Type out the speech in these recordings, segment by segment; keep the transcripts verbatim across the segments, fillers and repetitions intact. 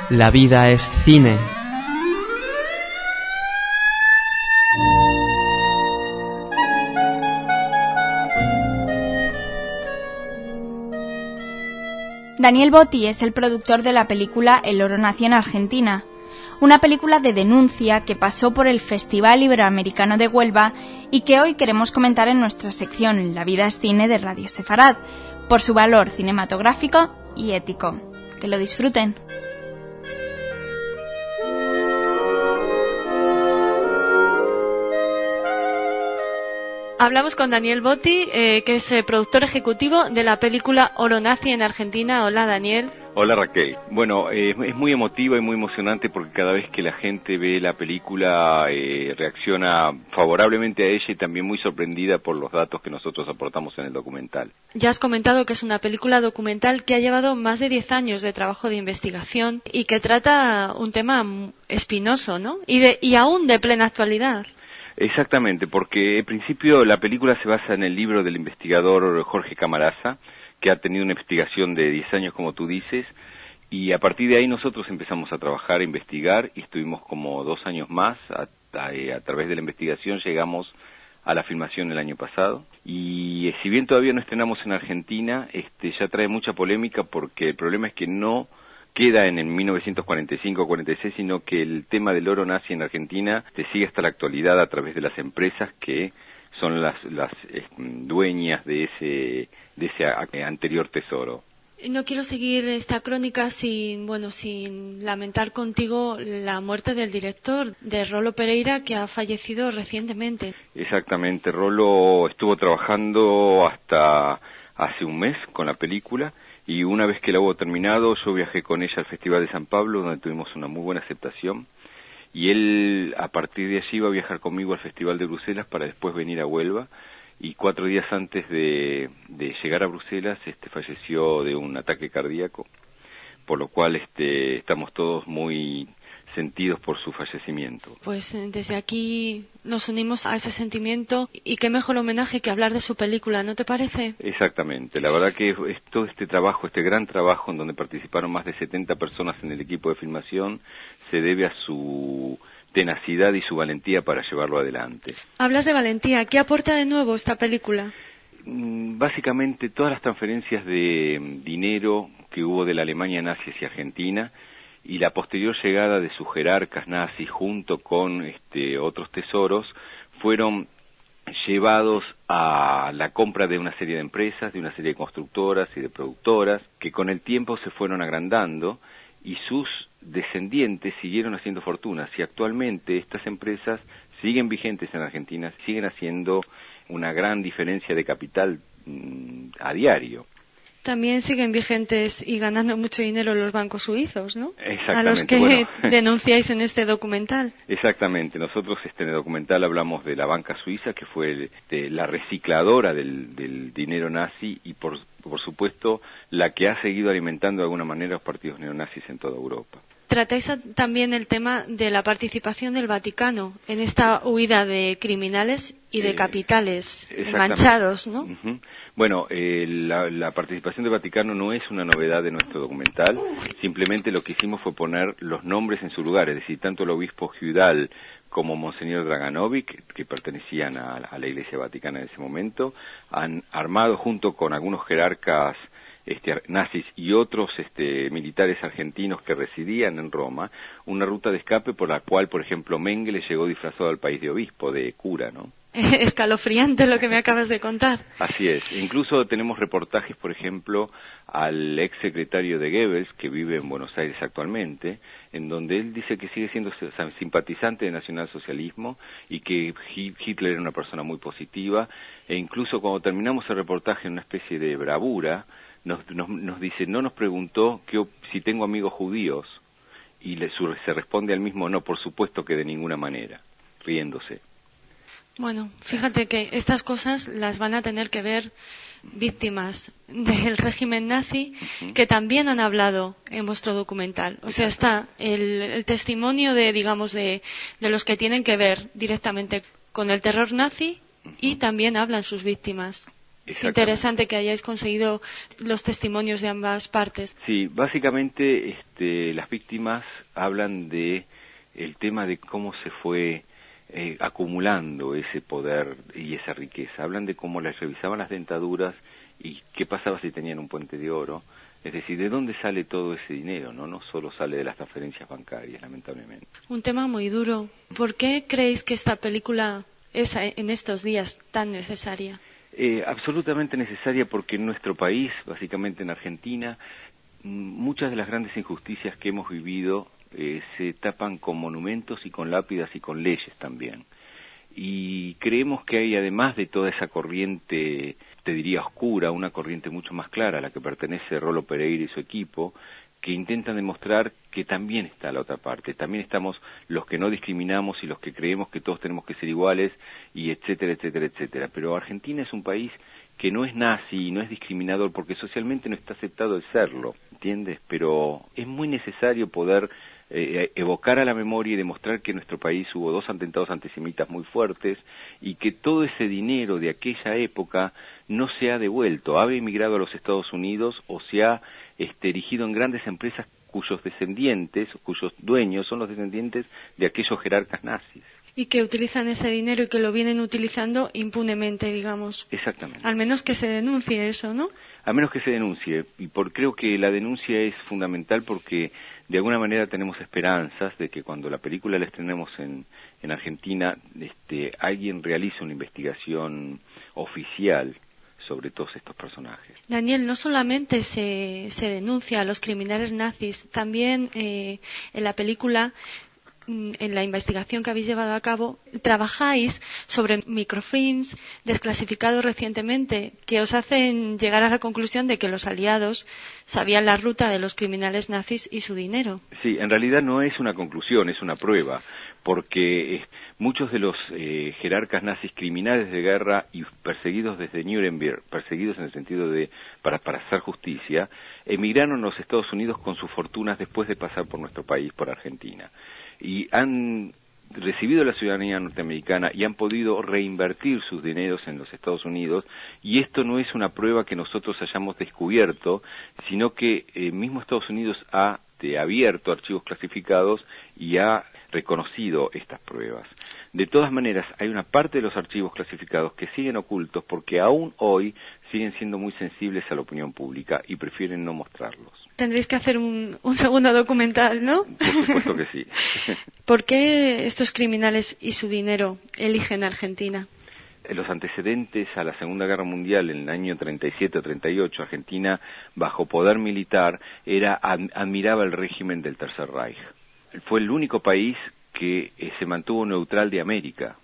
La vida es cine. Daniel Botti es el productor de la película El oro nació en Argentina, una película de denuncia que pasó por el Festival Iberoamericano de Huelva y que hoy queremos comentar en nuestra sección La vida es cine de Radio Sefarad, por su valor cinematográfico y ético. Que lo disfruten. Hablamos con Daniel Botti, eh, que es eh, productor ejecutivo de la película Oro nació en Argentina. Hola, Daniel. Hola, Raquel. Bueno, eh, es muy emotiva y muy emocionante porque cada vez que la gente ve la película eh, reacciona favorablemente a ella y también muy sorprendida por los datos que nosotros aportamos en el documental. Ya has comentado que es una película documental que ha llevado más de diez años de trabajo de investigación y que trata un tema espinoso, ¿no? Y, de, y aún de plena actualidad. Exactamente, porque en principio la película se basa en el libro del investigador Jorge Camarasa, que ha tenido una investigación de diez años, como tú dices, y a partir de ahí nosotros empezamos a trabajar, a investigar, y estuvimos como dos años más. A, a, a través de la investigación llegamos a la filmación el año pasado, y eh, si bien todavía no estrenamos en Argentina, este ya trae mucha polémica porque el problema es que no queda en el mil novecientos cuarenta y cinco cuarenta y seis, sino que el tema del oro nazi en Argentina se sigue hasta la actualidad a través de las empresas que son las, las eh, dueñas de ese, de ese anterior tesoro. No quiero seguir esta crónica sin, bueno, sin lamentar contigo la muerte del director, de Rolo Pereira, que ha fallecido recientemente. Exactamente, Rolo estuvo trabajando hasta hace un mes con la película, y una vez que la hubo terminado, yo viajé con ella al Festival de San Pablo, donde tuvimos una muy buena aceptación, y él a partir de allí iba a viajar conmigo al Festival de Bruselas para después venir a Huelva, y cuatro días antes de, de llegar a Bruselas este falleció de un ataque cardíaco, por lo cual este estamos todos muy sentidos por su fallecimiento. Pues desde aquí nos unimos a ese sentimiento, y qué mejor homenaje que hablar de su película, ¿no te parece? Exactamente, la verdad que es todo este trabajo, este gran trabajo en donde participaron más de setenta personas en el equipo de filmación, se debe a su tenacidad y su valentía para llevarlo adelante. Hablas de valentía, ¿qué aporta de nuevo esta película? Básicamente todas las transferencias de dinero que hubo de la Alemania nazi hacia Argentina y la posterior llegada de sus jerarcas nazis junto con este, otros tesoros fueron llevados a la compra de una serie de empresas, de una serie de constructoras y de productoras que con el tiempo se fueron agrandando y sus descendientes siguieron haciendo fortunas, y actualmente estas empresas siguen vigentes en Argentina, siguen haciendo una gran diferencia de capital mmm, a diario. También siguen vigentes y ganando mucho dinero los bancos suizos, ¿no? Exactamente. A los que bueno, denunciáis en este documental. Exactamente. Nosotros este, en el documental hablamos de la banca suiza, que fue de la recicladora del, del dinero nazi y, por, por supuesto, la que ha seguido alimentando de alguna manera los partidos neonazis en toda Europa. Tratáis también el tema de la participación del Vaticano en esta huida de criminales y de eh, capitales manchados, ¿no? Uh-huh. Bueno, eh, la, la participación del Vaticano no es una novedad de nuestro documental, simplemente lo que hicimos fue poner los nombres en su lugar, es decir, tanto el obispo Giudal como Monseñor Draganovic, que pertenecían a, a la Iglesia Vaticana en ese momento, han armado junto con algunos jerarcas Este, nazis y otros este, militares argentinos que residían en Roma, una ruta de escape por la cual, por ejemplo, Mengele llegó disfrazado al país de obispo, de cura, ¿no? Escalofriante lo que me acabas de contar. Así es. Incluso tenemos reportajes, por ejemplo, al ex secretario de Goebbels, que vive en Buenos Aires actualmente, en donde él dice que sigue siendo simpatizante del nacionalsocialismo y que Hitler era una persona muy positiva, e incluso cuando terminamos el reportaje en una especie de bravura, Nos, nos, nos dice, no nos preguntó que, si tengo amigos judíos, y le, su, se responde al mismo, no, por supuesto que de ninguna manera, riéndose. Bueno, fíjate que estas cosas las van a tener que ver víctimas del régimen nazi, uh-huh. que también han hablado en vuestro documental. O sea, está el, el testimonio de, digamos, de, de los que tienen que ver directamente con el terror nazi, uh-huh. y también hablan sus víctimas. Es interesante que hayáis conseguido los testimonios de ambas partes. Sí, básicamente este, las víctimas hablan de el tema de cómo se fue eh, acumulando ese poder y esa riqueza. Hablan de cómo les revisaban las dentaduras y qué pasaba si tenían un puente de oro. Es decir, ¿de dónde sale todo ese dinero? No, no solo sale de las transferencias bancarias, lamentablemente. Un tema muy duro. ¿Por qué creéis que esta película es en estos días tan necesaria? Eh, absolutamente necesaria porque en nuestro país, básicamente en Argentina, muchas de las grandes injusticias que hemos vivido eh, se tapan con monumentos y con lápidas y con leyes también. Y creemos que hay, además de toda esa corriente, te diría oscura, una corriente mucho más clara a la que pertenece Rolo Pereira y su equipo, que intentan demostrar que también está la otra parte, también estamos los que no discriminamos y los que creemos que todos tenemos que ser iguales, y etcétera, etcétera, etcétera. Pero Argentina es un país que no es nazi y no es discriminador porque socialmente no está aceptado el serlo, ¿entiendes? Pero es muy necesario poder eh, evocar a la memoria y demostrar que en nuestro país hubo dos atentados antisemitas muy fuertes y que todo ese dinero de aquella época no se ha devuelto, ha emigrado a los Estados Unidos o se ha este, erigido en grandes empresas cuyos descendientes, cuyos dueños son los descendientes de aquellos jerarcas nazis. Y que utilizan ese dinero y que lo vienen utilizando impunemente, digamos. Exactamente. Al menos que se denuncie eso, ¿no? A menos que se denuncie, y por, creo que la denuncia es fundamental porque de alguna manera tenemos esperanzas de que cuando la película la estrenemos en, en Argentina, este, alguien realice una investigación oficial sobre todos estos personajes. Daniel, no solamente se, se denuncia a los criminales nazis, también eh, en la película, en la investigación que habéis llevado a cabo, trabajáis sobre microfilms desclasificados recientemente que os hacen llegar a la conclusión de que los aliados sabían la ruta de los criminales nazis y su dinero. Sí, en realidad no es una conclusión, es una prueba, porque eh, muchos de los eh, jerarcas nazis criminales de guerra y perseguidos desde Nuremberg, perseguidos en el sentido de para, para hacer justicia, emigraron a los Estados Unidos con sus fortunas después de pasar por nuestro país, por Argentina. Y han recibido la ciudadanía norteamericana y han podido reinvertir sus dineros en los Estados Unidos, y esto no es una prueba que nosotros hayamos descubierto, sino que el mismo Estados Unidos ha eh, abierto archivos clasificados y ha reconocido estas pruebas. De todas maneras, hay una parte de los archivos clasificados que siguen ocultos porque aún hoy siguen siendo muy sensibles a la opinión pública y prefieren no mostrarlos. Tendréis que hacer un, un segundo documental, ¿no? Por supuesto que sí. ¿Por qué estos criminales y su dinero eligen Argentina? Los antecedentes a la Segunda Guerra Mundial, en el año treinta y siete o treinta y ocho, Argentina, bajo poder militar, era admiraba el régimen del Tercer Reich. Fue el único país que eh, se mantuvo neutral de América.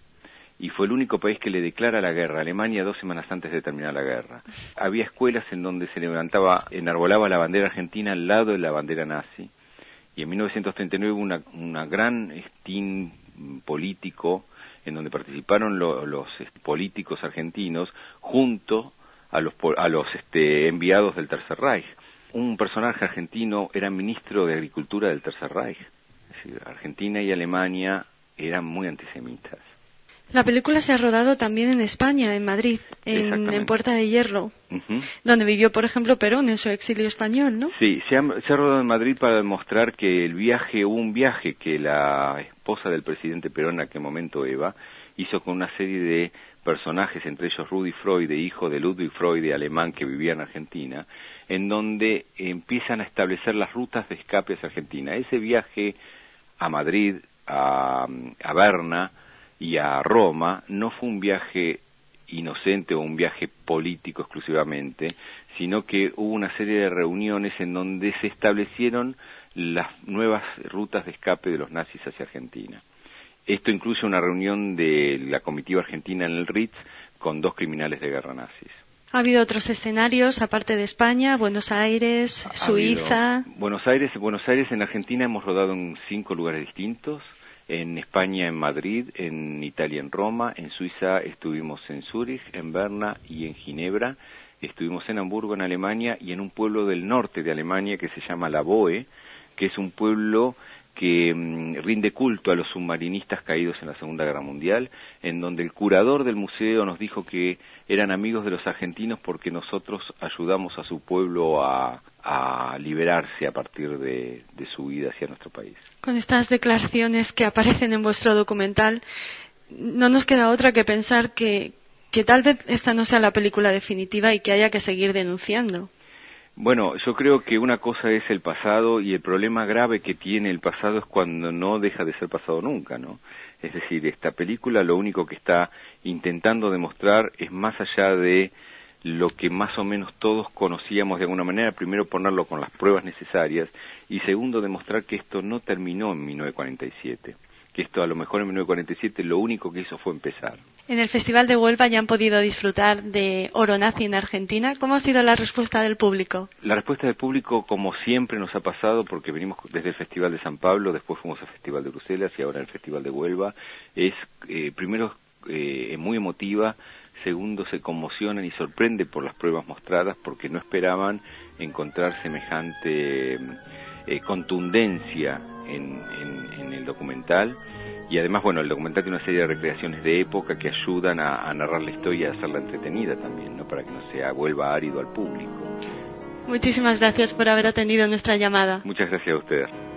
Y fue el único país que le declara la guerra a Alemania dos semanas antes de terminar la guerra. Había escuelas en donde se levantaba, enarbolaba la bandera argentina al lado de la bandera nazi. Y en mil novecientos treinta y nueve hubo una, una gran estín político en donde participaron lo, los este, políticos argentinos junto a los, a los este, enviados del Tercer Reich. Un personaje argentino era ministro de Agricultura del Tercer Reich. Es decir, Argentina y Alemania eran muy antisemitas. La película se ha rodado también en España, en Madrid, en, en Puerta de Hierro, uh-huh. donde vivió, por ejemplo, Perón en su exilio español, ¿no? Sí, se ha, se ha rodado en Madrid para demostrar que el viaje, hubo un viaje que la esposa del presidente Perón, en aquel momento Eva, hizo con una serie de personajes, entre ellos Rudi Freud, hijo de Ludwig Freud, alemán que vivía en Argentina, en donde empiezan a establecer las rutas de escape hacia Argentina. Ese viaje a Madrid, a, a Berna y a Roma no fue un viaje inocente o un viaje político exclusivamente, sino que hubo una serie de reuniones en donde se establecieron las nuevas rutas de escape de los nazis hacia Argentina. Esto incluye una reunión de la comitiva argentina en el Ritz con dos criminales de guerra nazis. ¿Ha habido otros escenarios, aparte de España, Buenos Aires, ha Suiza? Habido, Buenos Aires, Buenos Aires, en Argentina hemos rodado en cinco lugares distintos. En España, en Madrid, en Italia, en Roma, en Suiza estuvimos en Zúrich, en Berna y en Ginebra, estuvimos en Hamburgo, en Alemania, y en un pueblo del norte de Alemania que se llama La Boe, que es un pueblo que mm, rinde culto a los submarinistas caídos en la Segunda Guerra Mundial, en donde el curador del museo nos dijo que eran amigos de los argentinos porque nosotros ayudamos a su pueblo a, a liberarse a partir de, de su huida hacia nuestro país. Con estas declaraciones que aparecen en vuestro documental, no nos queda otra que pensar que, que tal vez esta no sea la película definitiva y que haya que seguir denunciando. Bueno, yo creo que una cosa es el pasado y el problema grave que tiene el pasado es cuando no deja de ser pasado nunca, ¿no? Es decir, esta película lo único que está intentando demostrar es más allá de lo que más o menos todos conocíamos de alguna manera, primero ponerlo con las pruebas necesarias y segundo demostrar que esto no terminó en mil novecientos cuarenta y siete, que esto a lo mejor en mil novecientos cuarenta y siete lo único que hizo fue empezar. En el Festival de Huelva ya han podido disfrutar de Oro Nazi en Argentina. ¿Cómo ha sido la respuesta del público? La respuesta del público, como siempre nos ha pasado, porque venimos desde el Festival de San Pablo, después fuimos al Festival de Bruselas y ahora el Festival de Huelva, es eh, primero eh, muy emotiva, segundo se conmocionan y sorprende por las pruebas mostradas porque no esperaban encontrar semejante eh, contundencia en, en, en el documental. Y además, bueno, el documental tiene una serie de recreaciones de época que ayudan a, a narrar la historia y a hacerla entretenida también, ¿no? Para que no se vuelva árido al público. Muchísimas gracias por haber atendido nuestra llamada. Muchas gracias a ustedes.